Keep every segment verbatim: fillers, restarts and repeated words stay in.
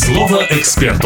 Слово эксперту.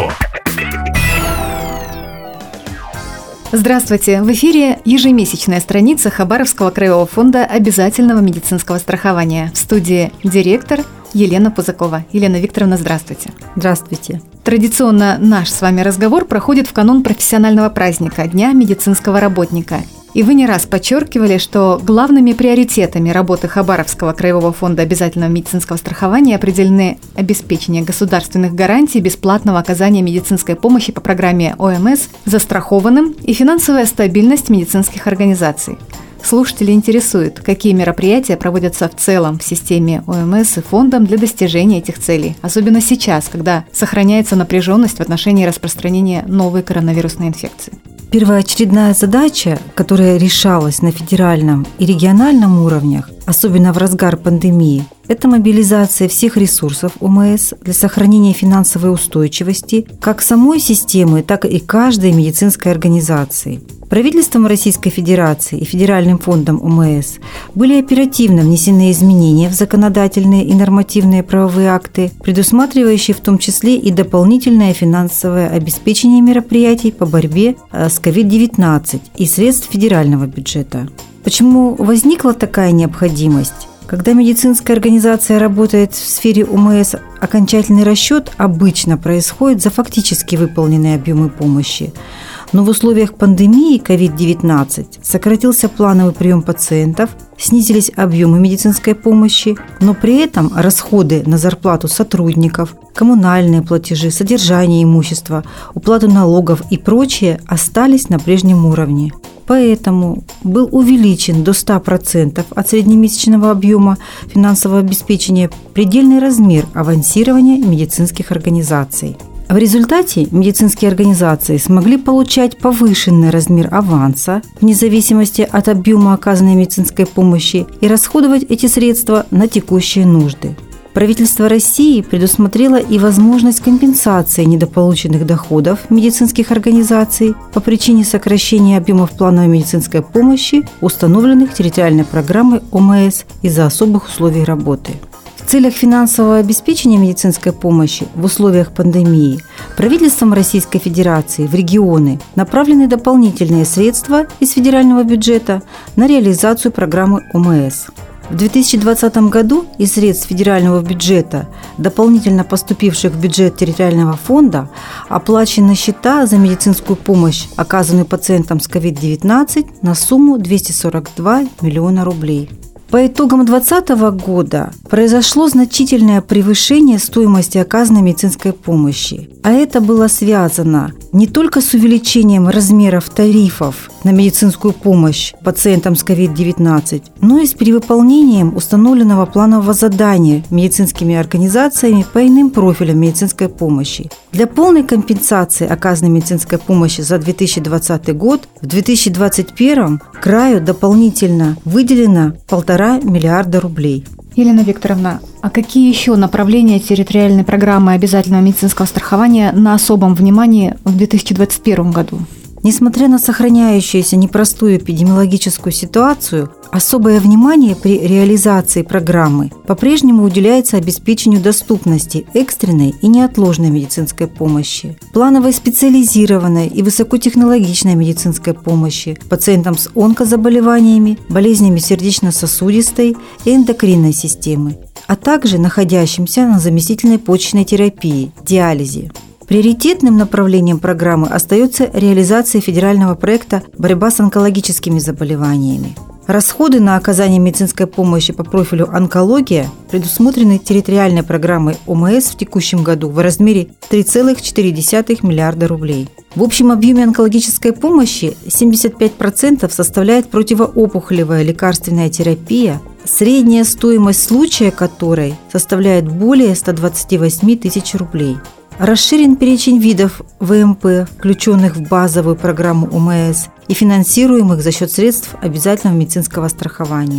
Здравствуйте! В эфире ежемесячная страница Хабаровского краевого фонда обязательного медицинского страхования. В студии директор Елена Пузакова. Елена Викторовна, здравствуйте. Здравствуйте. Традиционно наш с вами разговор проходит в канун профессионального праздника – Дня медицинского работника. И вы не раз подчеркивали, что главными приоритетами работы Хабаровского краевого фонда обязательного медицинского страхования определены обеспечение государственных гарантий бесплатного оказания медицинской помощи по программе О Эм Эс застрахованным и финансовая стабильность медицинских организаций. Слушатели интересуют, какие мероприятия проводятся в целом в системе О Эм Эс и фондом для достижения этих целей, особенно сейчас, когда сохраняется напряженность в отношении распространения новой коронавирусной инфекции. Первоочередная задача, которая решалась на федеральном и региональном уровнях, особенно в разгар пандемии, это мобилизация всех ресурсов О Эм Эс для сохранения финансовой устойчивости как самой системы, так и каждой медицинской организации. Правительством Российской Федерации и Федеральным фондом О Эм Эс были оперативно внесены изменения в законодательные и нормативные правовые акты, предусматривающие в том числе и дополнительное финансовое обеспечение мероприятий по борьбе с ковид девятнадцать и средств федерального бюджета. Почему возникла такая необходимость? Когда медицинская организация работает в сфере О Эм Эс, окончательный расчет обычно происходит за фактически выполненные объемы помощи. Но в условиях пандемии ковид девятнадцать сократился плановый прием пациентов, снизились объемы медицинской помощи, но при этом расходы на зарплату сотрудников, коммунальные платежи, содержание имущества, уплату налогов и прочее остались на прежнем уровне. Поэтому был увеличен до ста процентов от среднемесячного объема финансового обеспечения предельный размер авансирования медицинских организаций. В результате медицинские организации смогли получать повышенный размер аванса вне зависимости от объема оказанной медицинской помощи и расходовать эти средства на текущие нужды. Правительство России предусмотрело и возможность компенсации недополученных доходов медицинских организаций по причине сокращения объемов плановой медицинской помощи, установленных территориальной программой О Эм Эс из-за особых условий работы. В целях финансового обеспечения медицинской помощи в условиях пандемии правительством Российской Федерации в регионы направлены дополнительные средства из федерального бюджета на реализацию программы О Эм Эс. В две тысячи двадцатом году из средств федерального бюджета, дополнительно поступивших в бюджет территориального фонда, оплачены счета за медицинскую помощь, оказанную пациентам с ковид девятнадцать, на сумму двести сорок два миллиона рублей. По итогам две тысячи двадцатого года произошло значительное превышение стоимости оказанной медицинской помощи, а это было связано не только с увеличением размеров тарифов на медицинскую помощь пациентам с ковид девятнадцать, но и с перевыполнением установленного планового задания медицинскими организациями по иным профилям медицинской помощи. Для полной компенсации оказанной медицинской помощи за две тысячи двадцатый год в две тысячи двадцать первом краю дополнительно выделено полтора миллиарда рублей. Елена Викторовна, а какие еще направления территориальной программы обязательного медицинского страхования на особом внимании в две тысячи двадцать первом году? Несмотря на сохраняющуюся непростую эпидемиологическую ситуацию, особое внимание при реализации программы по-прежнему уделяется обеспечению доступности экстренной и неотложной медицинской помощи, плановой специализированной и высокотехнологичной медицинской помощи пациентам с онкозаболеваниями, болезнями сердечно-сосудистой и эндокринной системы, а также находящимся на заместительной почечной терапии – диализе. Приоритетным направлением программы остается реализация федерального проекта «Борьба с онкологическими заболеваниями». Расходы на оказание медицинской помощи по профилю онкология предусмотрены территориальной программой О Эм Эс в текущем году в размере три целых четыре десятых миллиарда рублей. В общем объеме онкологической помощи семьдесят пять процентов составляет противоопухолевая лекарственная терапия, средняя стоимость случая которой составляет более ста двадцати восьми тысяч рублей. Расширен перечень видов вэ эм пэ, включенных в базовую программу О Эм Эс и финансируемых за счет средств обязательного медицинского страхования.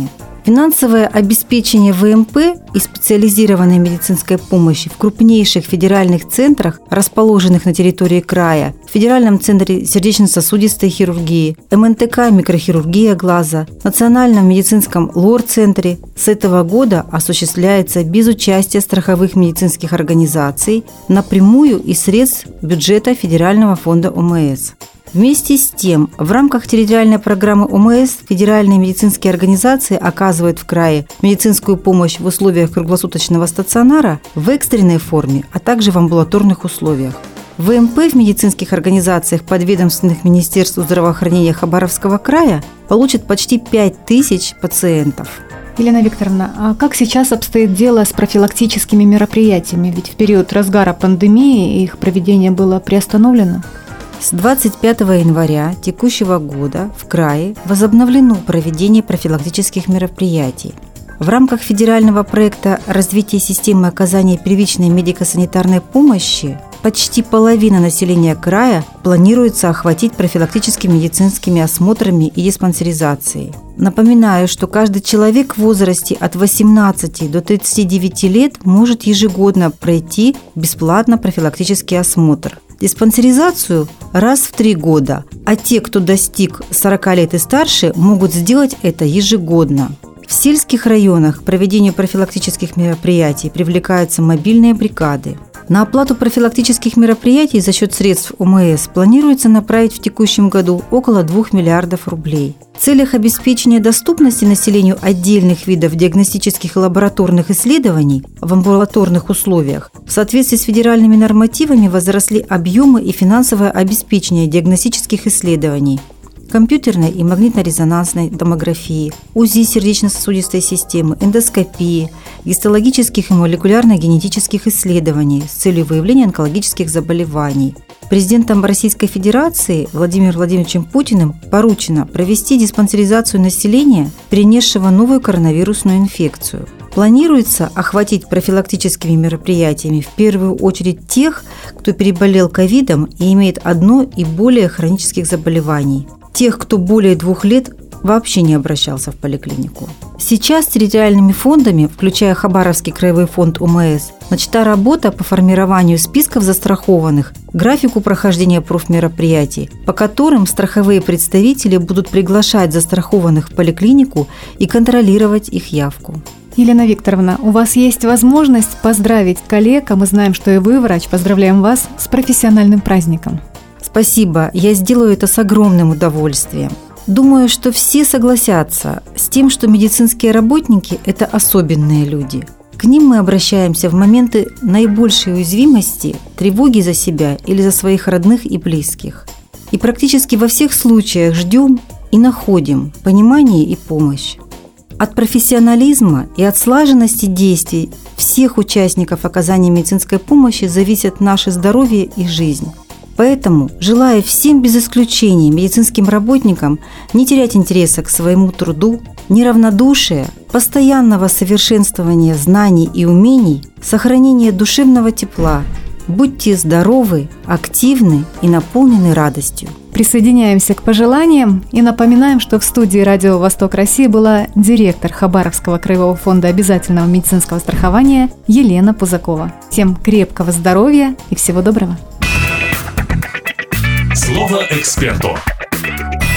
Финансовое обеспечение вэ эм пэ и специализированной медицинской помощи в крупнейших федеральных центрах, расположенных на территории края, в Федеральном центре сердечно-сосудистой хирургии, эм эн тэ ка микрохирургия глаза, Национальном медицинском лор-центре с этого года осуществляется без участия страховых медицинских организаций напрямую из средств бюджета Федерального фонда о эм эс. Вместе с тем, в рамках территориальной программы о эм эс федеральные медицинские организации оказывают в крае медицинскую помощь в условиях круглосуточного стационара в экстренной форме, а также в амбулаторных условиях. вэ эм пэ в медицинских организациях подведомственных Министерству здравоохранения Хабаровского края получит почти пять тысяч пациентов. Елена Викторовна, а как сейчас обстоит дело с профилактическими мероприятиями? Ведь в период разгара пандемии их проведение было приостановлено. С двадцать пятого января текущего года в крае возобновлено проведение профилактических мероприятий. В рамках федерального проекта развития системы оказания первичной медико-санитарной помощи почти половина населения края планируется охватить профилактическими медицинскими осмотрами и диспансеризацией. Напоминаю, что каждый человек в возрасте от восемнадцати до тридцати девяти лет может ежегодно пройти бесплатно профилактический осмотр. Диспансеризацию раз в три года, а те, кто достиг сорока лет и старше, могут сделать это ежегодно. В сельских районах к проведению профилактических мероприятий привлекаются мобильные бригады. На оплату профилактических мероприятий за счет средств о эм эс планируется направить в текущем году около двух миллиардов рублей. В целях обеспечения доступности населению отдельных видов диагностических и лабораторных исследований в амбулаторных условиях в соответствии с федеральными нормативами возросли объемы и финансовое обеспечение диагностических исследований, компьютерной и магнитно-резонансной томографии, УЗИ сердечно-сосудистой системы, эндоскопии, гистологических и молекулярно-генетических исследований с целью выявления онкологических заболеваний. Президентом Российской Федерации Владимиром Владимировичем Путиным поручено провести диспансеризацию населения, перенесшего новую коронавирусную инфекцию. Планируется охватить профилактическими мероприятиями в первую очередь тех, кто переболел ковидом и имеет одно и более хронических заболеваний. Тех, кто более двух лет вообще не обращался в поликлинику. Сейчас территориальными фондами, включая Хабаровский краевой фонд о эм эс, начата работа по формированию списков застрахованных, графику прохождения профмероприятий, по которым страховые представители будут приглашать застрахованных в поликлинику и контролировать их явку. Елена Викторовна, у вас есть возможность поздравить коллег, а мы знаем, что и вы, врач, поздравляем вас с профессиональным праздником. Спасибо, я сделаю это с огромным удовольствием. Думаю, что все согласятся с тем, что медицинские работники – это особенные люди. К ним мы обращаемся в моменты наибольшей уязвимости, тревоги за себя или за своих родных и близких. И практически во всех случаях ждем и находим понимание и помощь. От профессионализма и от слаженности действий всех участников оказания медицинской помощи зависят наше здоровье и жизнь. Поэтому желаю всем без исключения медицинским работникам не терять интереса к своему труду, неравнодушия, постоянного совершенствования знаний и умений, сохранения душевного тепла. Будьте здоровы, активны и наполнены радостью. Присоединяемся к пожеланиям и напоминаем, что в студии Радио Восток России была директор Хабаровского краевого фонда обязательного медицинского страхования Елена Пузакова. Всем крепкого здоровья и всего доброго. Слово эксперту.